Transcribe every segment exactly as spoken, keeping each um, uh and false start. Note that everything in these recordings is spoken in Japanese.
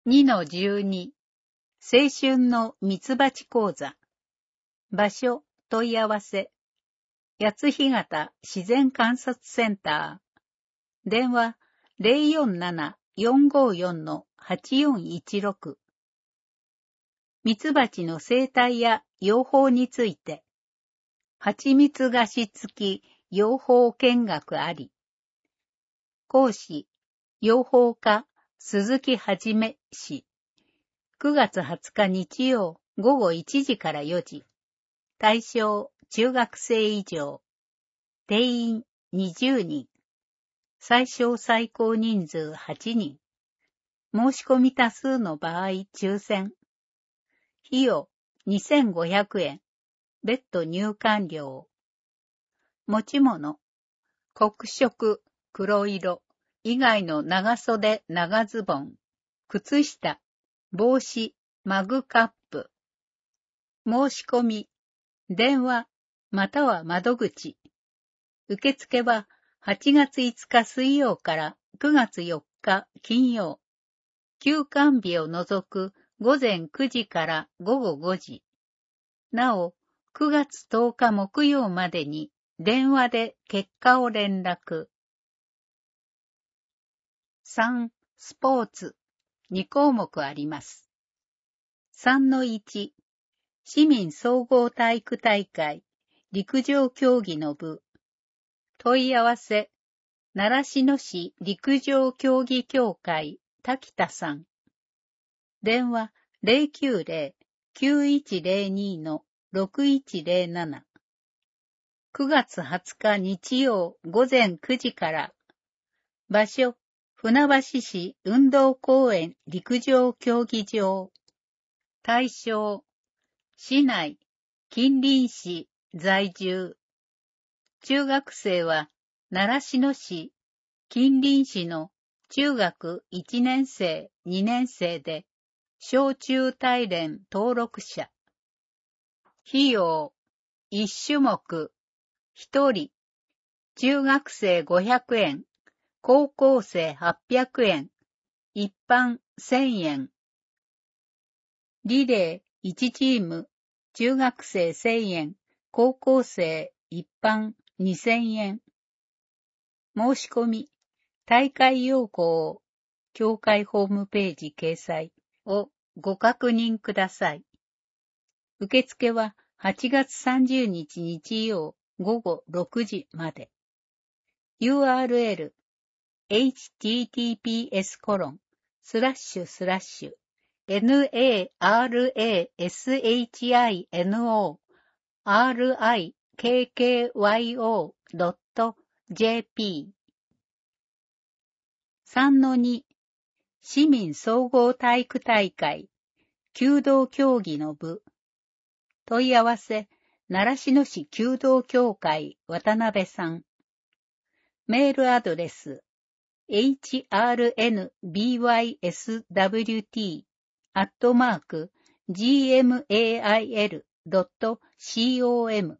にのじゅうに 青春のミツバチ講座。場所、問い合わせ。八ヶ岳自然観察センター。電話 ゼロよんなな よんごよん はちよんいちろく。ミツバチの生態や養蜂について。蜂蜜菓子付き養蜂見学あり。講師、養蜂家、鈴木はじめ氏。くがつはつか日曜午後いちじからよじ。対象、中学生以上。定員にじゅうにん。最小最高人数はちにん。申し込み多数の場合抽選。費用にせんごひゃくえん。別途入館料。持ち物。黒色、黒色以外の長袖長ズボン。靴下、帽子、マグカップ。申し込み。電話、または窓口。受付ははちがついつか水曜からくがつよっか金曜。休館日を除く午前くじから午後ごじ。なお、くがつとおか木曜までに電話で結果を連絡。さん、スポーツ。に項目あります。さんのいち、市民総合体育大会、陸上競技の部。問い合わせ、習志野市陸上競技協会、滝田さん。電話 ゼロきゅうゼロ きゅういちゼロに ろくいちゼロなな。くがつはつか日曜午前くじから。場所、船橋市運動公園陸上競技場。対象、市内、近隣市在住。中学生は、習志野市、近隣市の中学いちねんせい、にねんせいで、小中大連登録者。費用、いち種目、ひとり、中学生ごひゃくえん、高校生はっぴゃくえん、一般せんえん。リレーいちチーム、中学生せんえん、高校生一般にせんえん。申し込み、大会要項、協会ホームページ掲載をご確認ください。受付ははちがつさんじゅうにち日曜午後ろくじまで。ユーアールエル エイチティーティーピーエスコロンスラッシュスラッシュ ナラシノ リカドット ジェーピー さんのに 市民総合体育大会弓道競技の部。問い合わせ、習志野市弓道協会渡辺さん。メールアドレス、エイチアールエヌビーワイエスダブリューティー アットマーク ジーエムエーアイエルドットコム。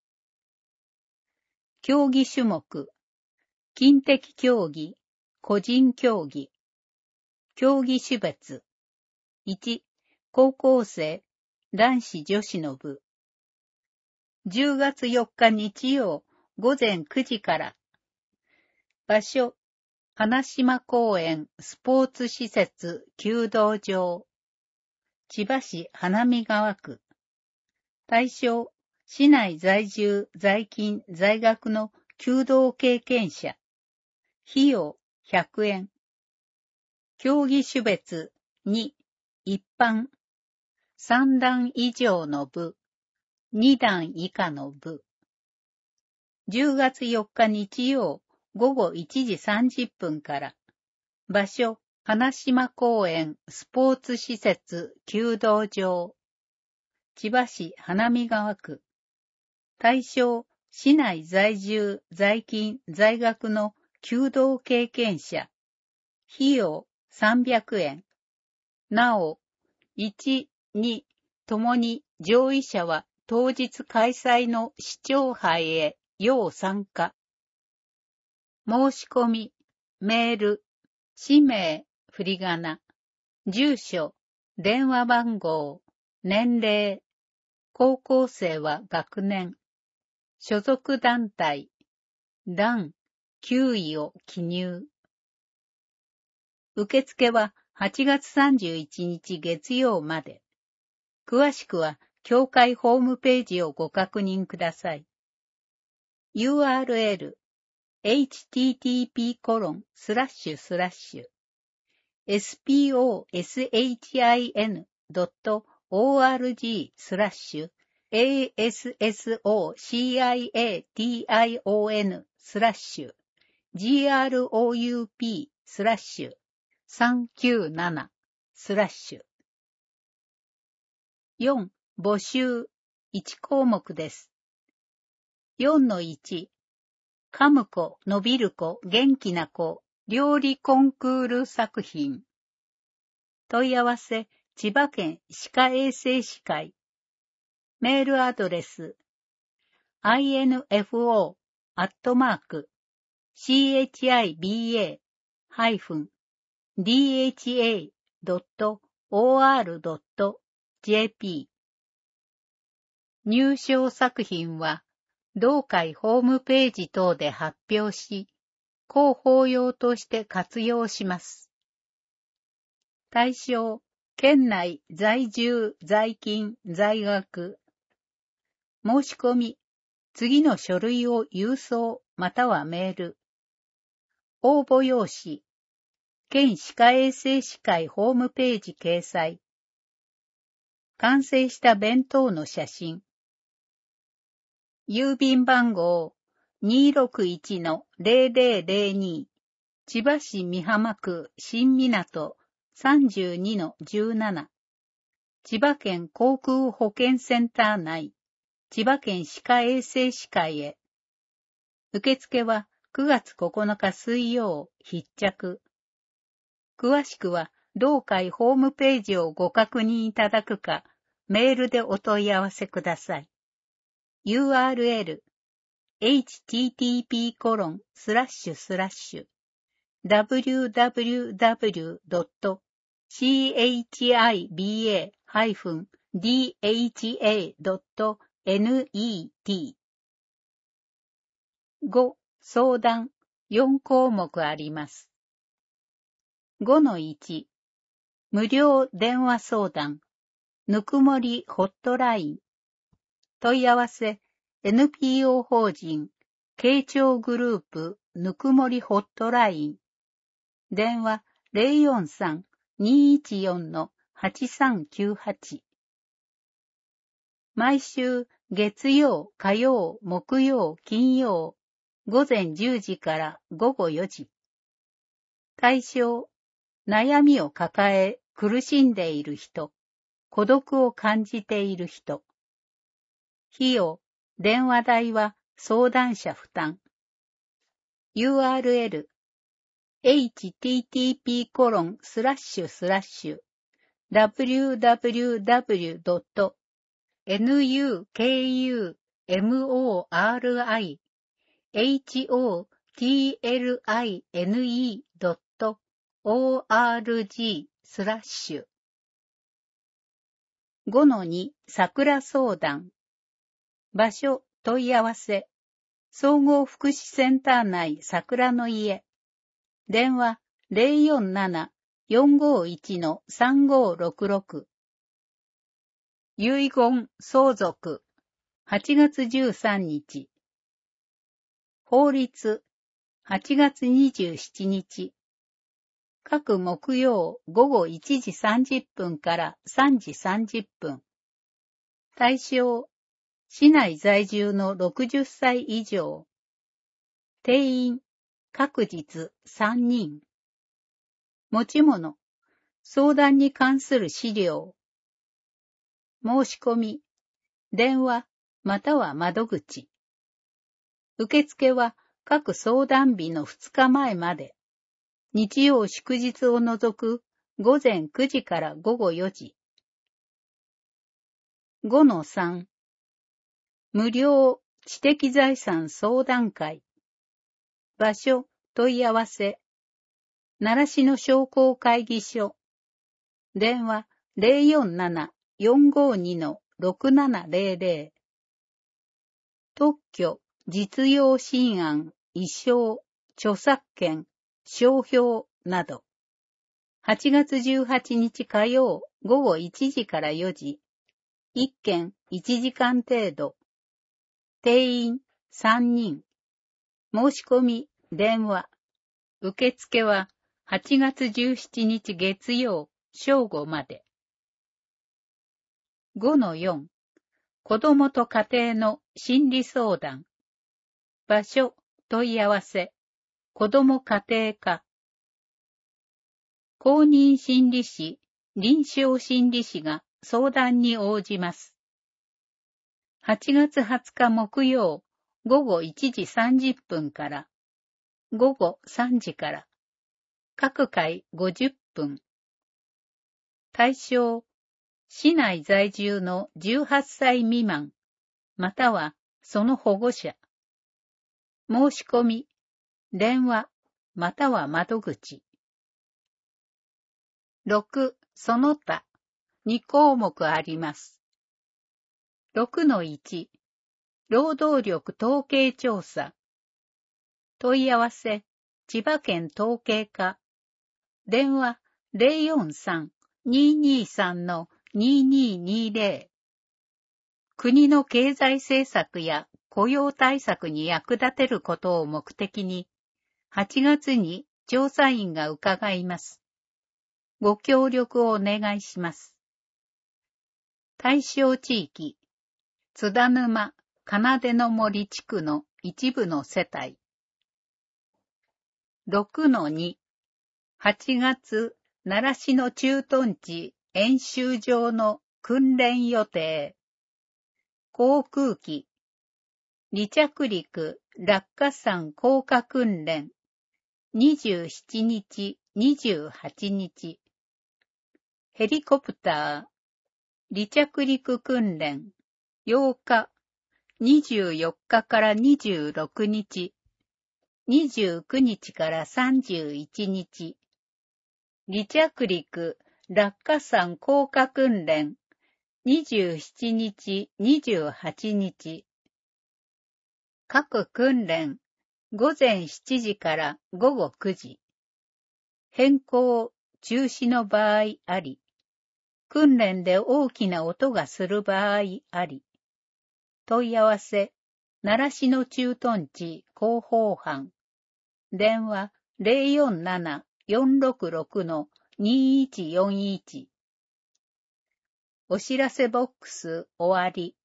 競技種目、近的競技、個人競技。競技種別。いち、高校生、男子女子の部。じゅうがつよっか日曜午前くじから。場所、花島公園スポーツ施設弓道場。千葉市花見川区。対象、市内在住、在勤、在学の弓道経験者。費用ひゃくえん。競技種別に、一般。さん段以上の部。に段以下の部。じゅうがつよっか日曜午後いちじさんじゅっぷんから。場所、花島公園スポーツ施設弓道場。千葉市花見川区。対象、市内在住、在勤、在学の弓道経験者。費用さんびゃくえん。なお、いち、に、ともに上位者は当日開催の市長杯へ要参加。申し込み、メール、氏名、振り仮名、 住所、電話番号、年齢、高校生は学年、所属団体、団、級位を記入。受付ははちがつさんじゅういちにち月曜まで。詳しくは、教会ホームページをご確認ください。ユーアールエル、エイチティーティーピーコロンスラッシュスラッシュエスピーオーエスエイチアイエヌドットオーアールジースラッシュエーエスエスオーシーアイエーティーアイオーエヌスラッシュジーアールオーユーピースラッシュさんきゅうななスラッシュよん募集いち項目です。よんのいち噛む子、伸びる子、元気な子、料理コンクール作品。問い合わせ、千葉県歯科衛生士会。メールアドレス、アイエヌエフオー アットマーク、シーエイチアイビーエー ハイフン、ディーエイチエー ドット オーアール ドット ジェーピー。入賞作品は、同会ホームページ等で発表し、広報用として活用します。対象、県内在住、在勤、在学。申し込み、次の書類を郵送またはメール。応募用紙、県歯科衛生士会ホームページ掲載。完成した弁当の写真。郵便番号 にーろくいちのゼロゼロゼロに 千葉市美浜区新港 さんじゅうにのじゅうなな 千葉県航空保健センター内千葉県歯科衛生士会へ。受付はくがつここのか水曜必着。詳しくは同会ホームページをご確認いただくか、メールでお問い合わせください。ユーアールエル、エイチティーティーピーコロンスラッシュスラッシュダブリューダブリューダブリュードットシーエイチアイビーエーハイフンディーエイチエードットネット。ご、相談、よん項目あります。ごのいち、無料電話相談、ぬくもりホットライン。問い合わせ、エヌピーオー 法人、慶長グループ、ぬくもりホットライン。電話 ゼロよんさん にーいちよん はちさんきゅうはち。毎週月曜、火曜、木曜、金曜、午前じゅうじから午後よじ。対象、悩みを抱え苦しんでいる人、孤独を感じている人。費用、電話代は相談者負担。ユーアールエル、エイチティーティーピーコロンスラッシュスラッシュダブリューダブリューダブリュードットヌクモリホットラインドットオーアールジースラッシュごのに桜相談。場所問い合わせ。総合福祉センター内桜の家。電話 ゼロよんなな よんごいち さんごろくろく。遺言相続。はちがつじゅうさんにち。法律。はちがつにじゅうしちにち。各木曜午後いちじさんじゅっぷんからさんじさんじゅっぷん。対象。市内在住のろくじゅっさい以上。定員。各日さんにん。持ち物。相談に関する資料。申し込み。電話または窓口。受付は各相談日のふつかまえまで。日曜祝日を除く午前くじから午後よじ。ごのさん。無料知的財産相談会。場所問い合わせ。習志野商工会議所。 電話 ゼロよんなな よんごに ろくななゼロゼロ。特許、実用新案、意匠、著作権、商標など。はちがつじゅうはちにち火曜午後いちじからよじ。いっけんいちじかん程度。定員さんにん。申し込み、電話。受付ははちがつじゅうしちにち月曜正午まで。ごのよん。子どもと家庭の心理相談。場所、問い合わせ。子ども家庭科。公認心理師、臨床心理師が相談に応じます。はちがつはつか木曜、午後いちじさんじゅっぷんから、午後さんじから、各回ごじゅっぷん。対象、市内在住のじゅうはっさい未満、またはその保護者。申し込み、電話、または窓口。ろく、その他、にこうもくあります。ろくのいち、労働力統計調査。問い合わせ、千葉県統計課。電話 ゼロよんさん にーにーさん にーにーにーゼロ。国の経済政策や雇用対策に役立てることを目的に、はちがつに調査員が伺います。ご協力をお願いします。対象地域、津田沼、金手の森地区の一部の世帯。ろくのに、はちがつ、習志野駐屯地演習場の訓練予定。航空機、離着陸落下傘降下訓練。にじゅうしちにち、にじゅうはちにち。ヘリコプター、離着陸訓練。ようか、にじゅうよっかからにじゅうろくにち。にじゅうくにちからさんじゅういちにち。離着陸、落下傘降下訓練。にじゅうしちにち、にじゅうはちにち。各訓練、ごぜんしちじからごごくじ。変更、中止の場合あり。訓練で大きな音がする場合あり。問い合わせ、習志野駐屯地広報班。電話 ゼロよんなな よんろくろく にいちよんいち。お知らせボックス終わり。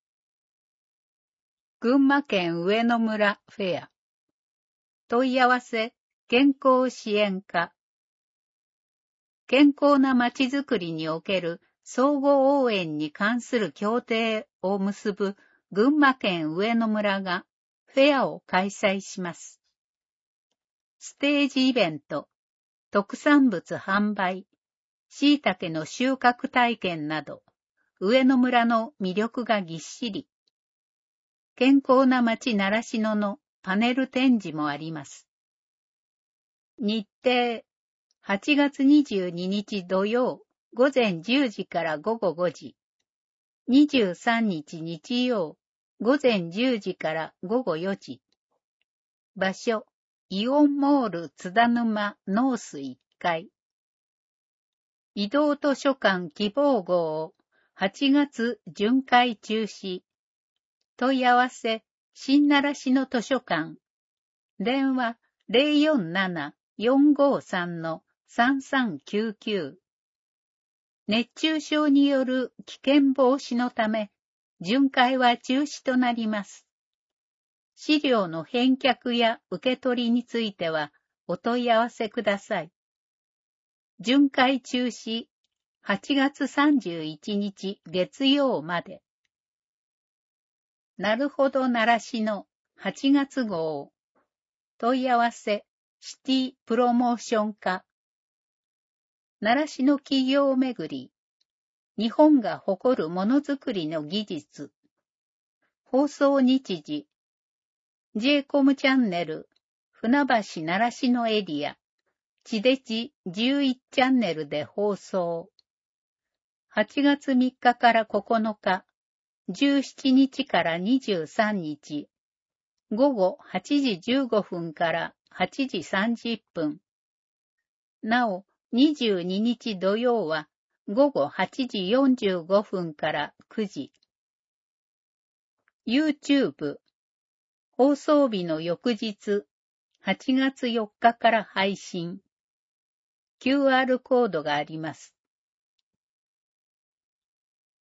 群馬県上野村フェア。問い合わせ、健康支援課。健康なまちづくりにおける相互応援に関する協定を結ぶ群馬県上野村がフェアを開催します。ステージイベント、特産物販売、椎茸の収穫体験など、上野村の魅力がぎっしり。健康な町習志野のパネル展示もあります。日程、はちがつにじゅうににち土曜、ごぜんじゅうじからごごごじ。にじゅうさんにち日曜、ごぜんじゅうじからごごよじ。場所、イオンモール津田沼ノースいっかい。移動図書館希望号、はちがつ巡回中止。問い合わせ、新習志野図書館。電話 ゼロよんなな よんごさん さんさんきゅうきゅう。熱中症による危険防止のため、巡回は中止となります。資料の返却や受け取りについては、お問い合わせください。巡回中止、はちがつさんじゅういちにち月曜まで。なるほど習志野はちがつ号。問い合わせ、シティプロモーション課。習志野企業めぐり。日本が誇るものづくりの技術。放送日時。ジェイコム チャンネル、船橋習志野エリア。地デジじゅういちチャンネルで放送。 はちがつみっかからここのか、じゅうしちにちからにじゅうさんにち、ごごはちじじゅうごふんからはちじさんじゅっぷん。なお、にじゅうににち土曜はごごはちじよんじゅうごふんからくじ。YouTube、放送日の翌日、はちがつよっかから配信。キューアール コードがあります。